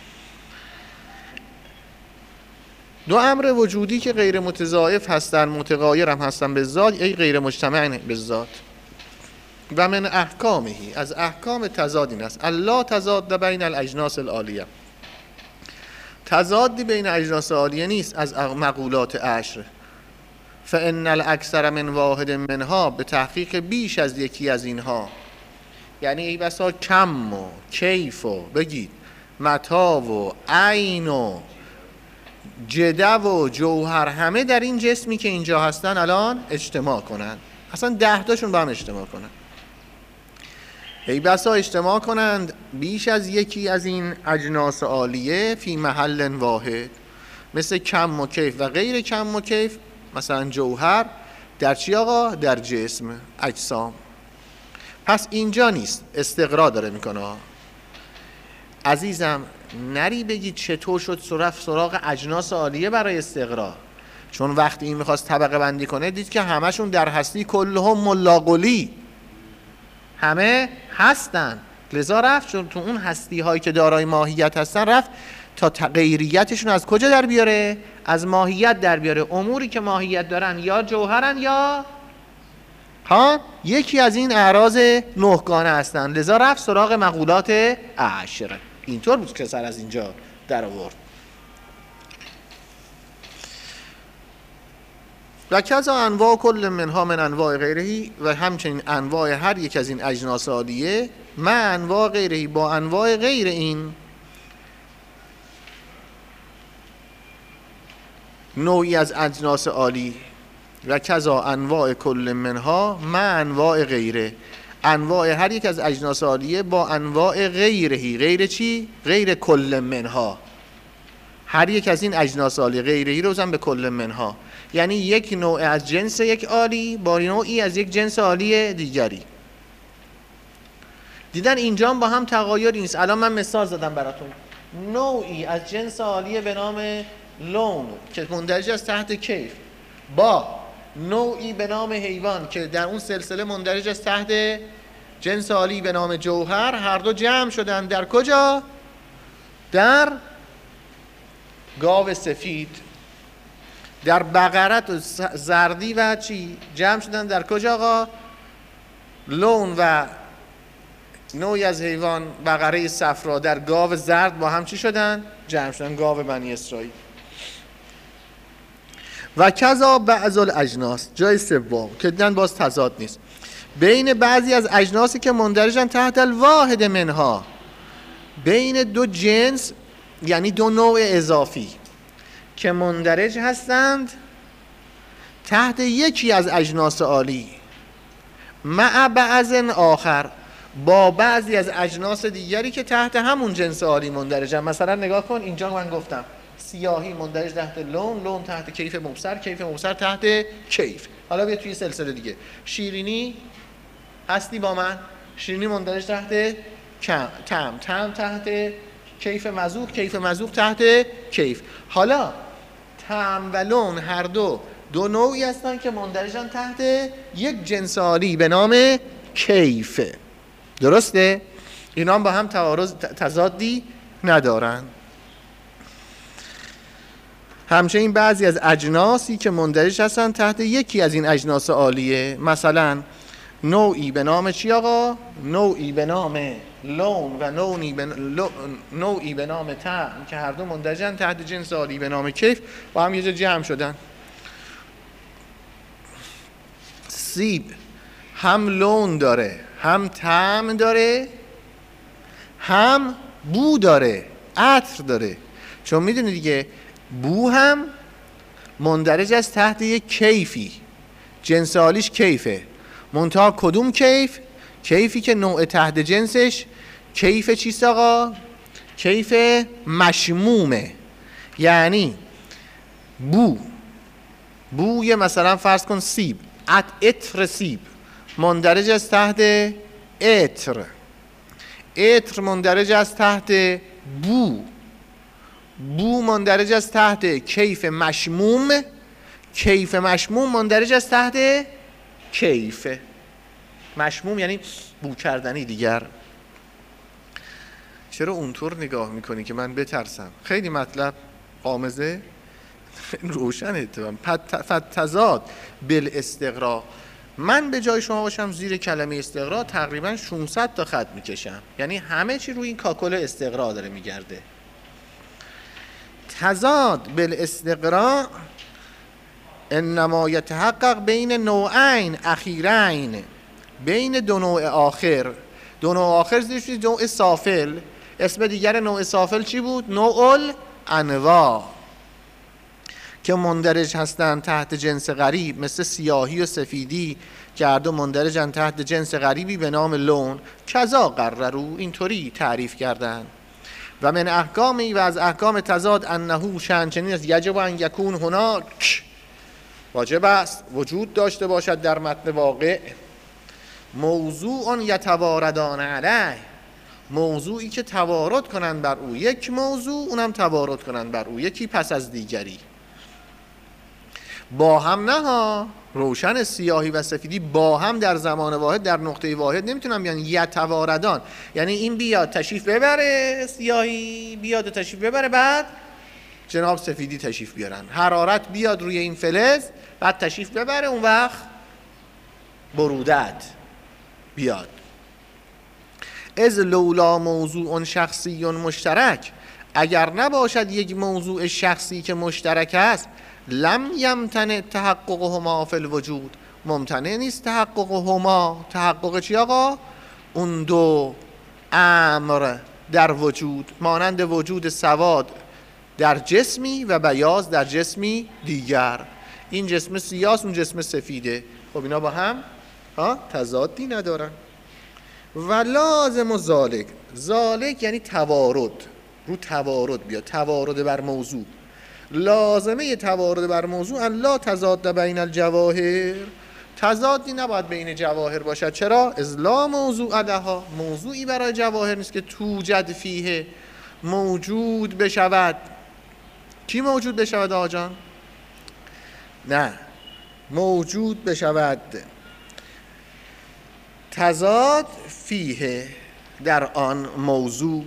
دو امر وجودی که غیر متضاعف هستن متغایر هم هستن به ذات، ای غیر مجتمعین به ذات. و من احکامهی، از احکام تضاد این است، الله تضاد بین الاجناس العالیه، تضادی بین اجناس عالیه نیست از مقولات عشر. فان الاکثر من واحد منها، به تحقیق بیش از یکی از اینها، یعنی ای بسا کم و کیف و بگید متا و عین و جده و جوهر، همه در این جسمی که اینجا هستن الان اجتماع کنن، اصلا 10 تاشون با هم اجتماع کنن، ای بسا اجتماع کنند بیش از یکی از این اجناس عالیه فی محل واحد، مثل کم و کیف و غیر کم و کیف، مثلا جوهر در چی آقا؟ در جسم، اجسام. پس اینجا نیست، استقرا داره میکنه. عزیزم نری بگید چطور شد سراغ اجناس عالیه برای استقرا، چون وقتی این میخواست طبقه بندی کنه دید که همشون در هستی کلهم ملاقلی، همه هستن، لذا رفت چون تو اون هستی هایی که دارای ماهیت هستن رفت تا غیریتشون از کجا در بیاره؟ از ماهیت در بیاره. اموری که ماهیت دارن یا جوهرن یا یکی از این اعراض نهگانه هستن، لذا رفت سراغ مقولات عشر. اینطور بود که سر از اینجا در آورد. و کذا انواع کل منها من انواع غیرهی، و همچنین انواع هر یک از این اجناس عالیه، من انواع غیرهی با انواع غیر این، نوعی از اجناس عالی و کذا انواع کل منها مع انواع غیره، انواع هر یک از اجناس عالیه با انواع غیرهی. غیر چی؟ غیر کل منها. هر یک از این اجناس عالی غیرهی رو بزن به کل منها، یعنی یک نوع از جنس یک عالی با نوعی از یک جنس عالی دیگری. دیدن اینجا با هم تغایری نیست. الان من مثال زدم براتون، نوعی از جنس عالی به نام لون که مندرج است تحت کیف با نوعی به نام حیوان که در اون سلسله مندرج است تحت جنس عالی به نام جوهر، هر دو جمع شدن در کجا؟ در گاو سفید. در بقرت و زردی و چی؟ جمع شدن در کجا آقا؟ لون و نوعی از حیوان بقره صفرا در گاو زرد با هم چی شدن؟ جمع شدن، گاو بنی اسرائیل. و کذا بعض الاجناس، جای سوم که دیدن باز تضاد نیست بین بعضی از اجناسی که مندرجن تحت الواحد منها، بین دو جنس یعنی دو نوع اضافی که مندرج هستند تحت یکی از اجناس عالی، مع بعض آخر، با بعضی از اجناس دیگری که تحت همون جنس عالی مندرجن. مثلا نگاه کن اینجا من گفتم سیاهی مندرج تحت لون، لون تحت کیف مبصر، کیف مبصر تحت کیف. حالا بیا توی سلسله دیگه، شیرینی هستی با من؟ شیرینی مندرج تحت تم تحت کیف مذوق، کیف مذوق تحت کیف. حالا تم و لون هر دو نوعی هستن که مندرجن تحت یک جنس عالی به نام کیف. درسته؟ اینا هم با هم تعارض تضادی ندارن. همچنین بعضی از اجناسی که مندرج هستن تحت یکی از این اجناس عالیه، مثلا نوعی به نام چی آقا؟ نوعی به نام لون و نوعی به نام طعم که هر دو مندرجن تحت جنس عالی به نام کیف، با هم یه جا جمع شدن. سیب هم لون داره، هم طعم داره، هم بو داره، عطر داره. چون میدونی دیگه بو هم مندرج است تحت یک کیفی، جنس عالیش کیفه. منتها کدوم کیف؟ کیفی که نوع تحت جنسش کیف چیست آقا؟ کیف مشمومه. یعنی بوی مثلا فرض کن سیب، عطر سیب مندرج است تحت عطر مندرج است تحت بو مندرج است تحت کیف مشموم، کیف مشموم مندرج است تحت کیف مشموم، یعنی بو کردنی دیگر. چرا اونطور نگاه میکنی که من بترسم؟ خیلی مطلب غامضه روشنه. فتضاد بالاستقراء، من به جای شما باشم زیر کلمه استقراء تقریبا 600 تا خط میکشم، یعنی همه چی روی این کاکل استقراء داره میگرده. تضاد بالاستقراء انما یتحقق بین نوعین اخیرین، بین دو نوع آخر. دو نوع آخر زیرش نوع سافل، اسم دیگر نوع سافل چی بود؟ نوع الانواع، که مندرج هستند تحت جنس غریب مثل سیاهی و سفیدی که هر دو مندرجن تحت جنس غریبی به نام لون. کذا قرروا، اینطوری تعریف کردن. و من احکامی، و از احکام تضاد انه شأن چنین است، یجب ان یکون هناک، واجب است وجود داشته باشد در متن واقع، موضوع یتواردان علیه، موضوعی که توارد کنند بر او، یک موضوع اونم توارد کنند بر او، یکی پس از دیگری. با هم نه ها، روشن سیاهی و سفیدی با هم در زمان واحد در نقطه واحد نمیتونن بیان. یتواردان یعنی این بیاد تشریف ببره، سیاهی بیاد تشریف ببره، بعد جناب سفیدی تشریف بیارن. حرارت بیاد روی این فلز، بعد تشریف ببره، اون وقت برودت بیاد. از لولا موضوع شخصی مشترک، اگر نباشد یک موضوع شخصی که مشترک است، لم یمتنع تحققهما فی الوجود، ممتنع نیست تحققهما. تحقق چی آقا؟ اون دو امر در وجود، مانند وجود سواد در جسمی و بیاض در جسمی دیگر. این جسم سیاست، اون جسم سفیده. خب اینا با هم تضادی ندارن. و لازم و ذالک یعنی توارد، رو توارد بیا، توارد بر موضوع. لازمه توارد بر موضوع ان لا تضاد بین الجواهر، تضادی نباید بین جواهر باشد. چرا؟ اذ لا موضوع لها، موضوعی برای جواهر نیست که توجد فیه، موجود بشود. کی موجود بشود آقا جان؟ نه، موجود بشود تضاد فیه، در آن موضوع.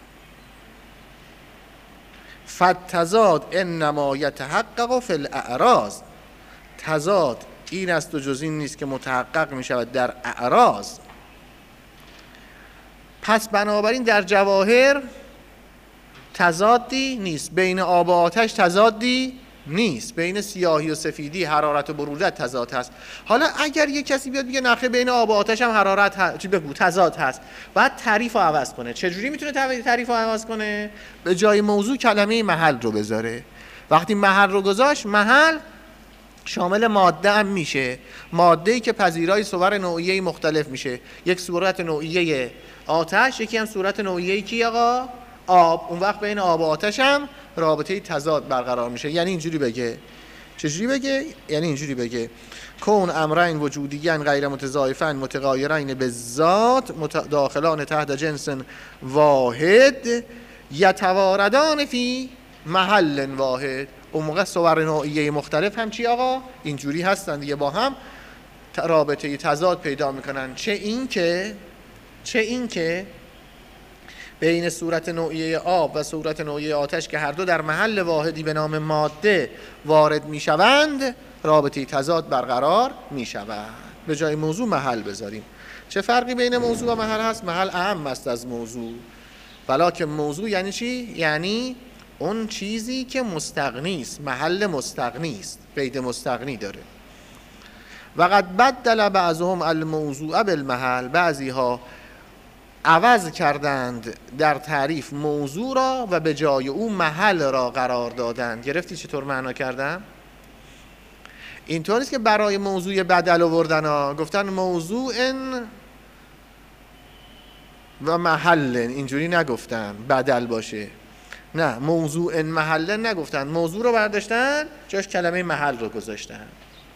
فالتضاد انما یتحقق فی الاعراض، تضاد این است و جز این نیست که متحقق می شود در اعراض. پس بنابراین در جواهر تضادی نیست، بین آب و آتش تضادی نیست، بین سیاهی و سفیدی، حرارت و برودت تضاد هست. حالا اگر یک کسی بیاد بگه نخه بین آب و آتش هم حرارت چی بگو تضاد هست، باید تعریف رو عوض کنه. چجوری میتونه تعریف رو عوض کنه؟ به جای موضوع کلمه محل رو بذاره. وقتی محل رو گذاشت، محل شامل ماده هم میشه، ماده‌ای که پذیرای صور نوعیه مختلف میشه. یک صورت نوعیه آتش، یکی هم صورت نوعیه کی آقا؟ آب. اون وقت بین آب و آتش هم رابطه تضاد برقرار میشه. یعنی اینجوری بگه. چجوری بگه؟ یعنی اینجوری بگه کون امرین وجودیین غیر متضاعفین متغایرین بالذات داخلان تحت جنس واحد یتواردان فی محل واحد. اون موقع صور نوعیه مختلف هم چی آقا؟ اینجوری هستن دیگه، با هم رابطه تضاد پیدا میکنن. چه این که بین صورت نوعیه آب و صورت نوعیه آتش که هر دو در محل واحدی به نام ماده وارد میشوند، رابطه تضاد برقرار میشود. به جای موضوع محل بذاریم. چه فرقی بین موضوع و محل هست؟ محل اهم است از موضوع. ولیکن موضوع یعنی چی؟ یعنی اون چیزی که مستغنی است، محل مستغنی است، قید مستغنی داره. و قد بدل بعضهم الموضوع بالمحل، بعضی ها عوض کردند در تعریف موضوع را و به جای او محل را قرار دادند. گرفتی چطور معنا کردم؟ اینطور نیست که برای موضوع بدل آوردن ها، گفتن موضوع و محل، اینجوری نگفتن بدل باشه. نه، موضوع محل نگفتن، موضوع رو برداشتن جاش کلمه محل رو گذاشتن.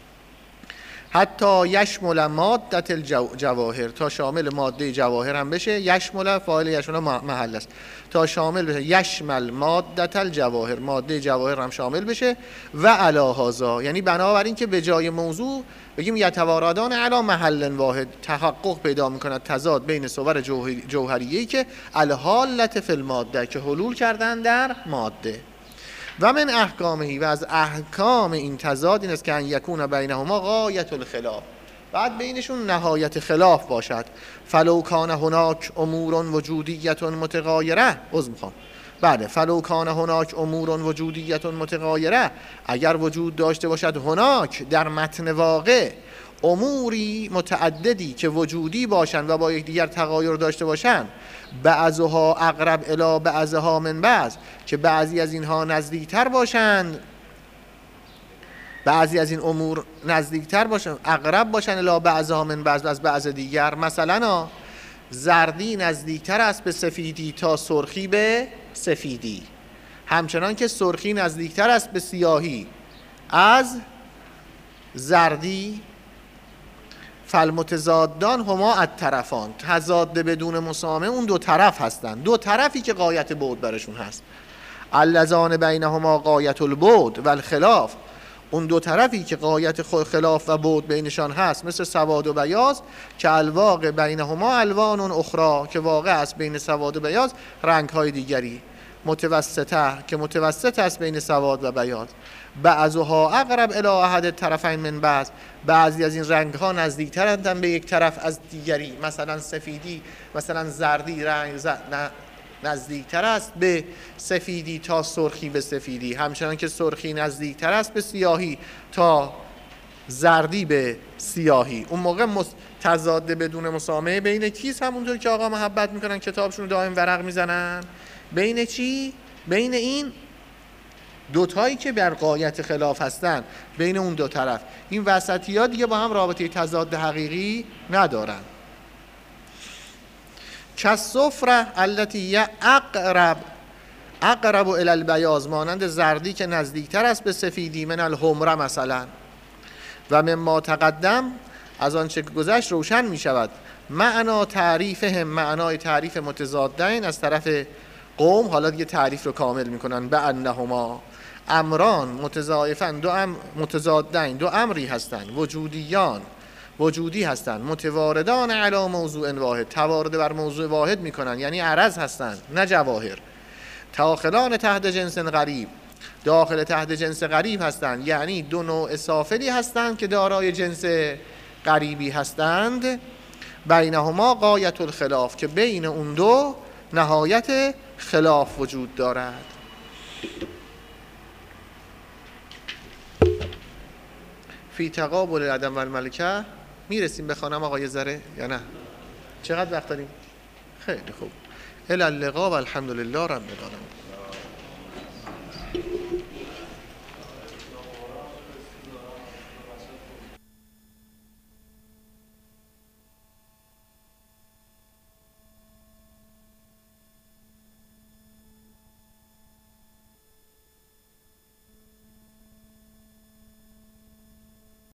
حتی یشمل مادت الجواهر، تا شامل ماده جواهر هم بشه. یشمل فاعل یشمل محل است، تا شامل بشه یشمل مادت الجواهر، ماده جواهر هم شامل بشه. و علی هذا یعنی بنابراین که به جای موضوع بگیم یتواردان علی محل واحد، تحقق پیدا میکنه تضاد بین صور جوهریه‌ای که الحالت فی الماده، که حلول کردن در ماده. و من احکامهی، و از احکام این تضاد این است که ان یکون بینهما غایت الخلاف، بعد بینشون نهایت خلاف باشد. فلو کان هناک امور وجودیت متغایره، بله، فلو کان هناک امور وجودیت متغایره، اگر وجود داشته باشد هناک در متن واقع اموری متعددی که وجودی باشند و با یکدیگر تغایر داشته باشند، بعضها اقرب الی بعضها من بعض، که بعضی از اینها نزدیکتر باشند، بعضی از این امور نزدیکتر باشند، اقرب باشند الی بعضها من بعض، از بعض دیگر. مثلا زردی نزدیکتر است به سفیدی تا سرخی به سفیدی، همچنان که سرخی نزدیکتر است به سیاهی از زردی. فالمتضادان هما الطرفان، تضاد بدون مسامه اون دو طرف هستند، دو طرفی که غایت بعد برشون هست. اللذان بینهما غایت البعد و الخلاف، اون دو طرفی که غایت خلاف و بعد بینشان هست، مثل سواد و بیاض، که الواقع بینهما الوان اخرى، که واقع است بین سواد و بیاض رنگ‌های دیگری. متوسطه، که متوسط است بین سواد و بیاض. بعضها اقرب الی احد الطرفین من بعض، بعضی از این رنگ ها نزدیکترند به یک طرف از دیگری. مثلا سفیدی، مثلا زردی رنگ نزدیکتر است به سفیدی تا سرخی به سفیدی، همچنان که سرخی نزدیکتر است به سیاهی تا زردی به سیاهی. اون موقع تضاد بدون مسامحه بین کیست؟ همونطور که آقا محبت میکنن کتابشون رو دائم ورق میزنن. بین چی؟ بین این دوتایی که بر غایت خلاف هستن بین اون دو طرف، این وسطی ها دیگه با هم رابطه تضاد حقیقی ندارن. کالصفرة التي اقرب الی البیاض، مانند زردی که نزدیکتر است به سفیدی، من الحمره مثلا. و مما تقدم، از آنچه گذشت روشن می شود، معنا تعریفهم، معنای تعریف متضادین از طرف قوم. حالا دیگه تعریف رو کامل میکنن. به انهما امران متضاعفن، متضادین، دو امری هستند، وجودی هستند، متواردان علی موضوع واحد، توارد بر موضوع واحد میکنن، یعنی عرض هستند نه جواهر. داخلان تحت جنس غریب، داخل تحت جنس غریب هستند، یعنی دو نوع سافلی هستند که دارای جنس غریبی هستند. بینهما غایت الخلاف، که بین اون دو نهایت خلاف وجود دارد. فی تقابل العدم و الملکه میرسیم بخوانم آقای ذره یا نه؟ چقدر وقت داریم؟ خیلی خوب. الی اللقاء و الحمدلله رب العالمین.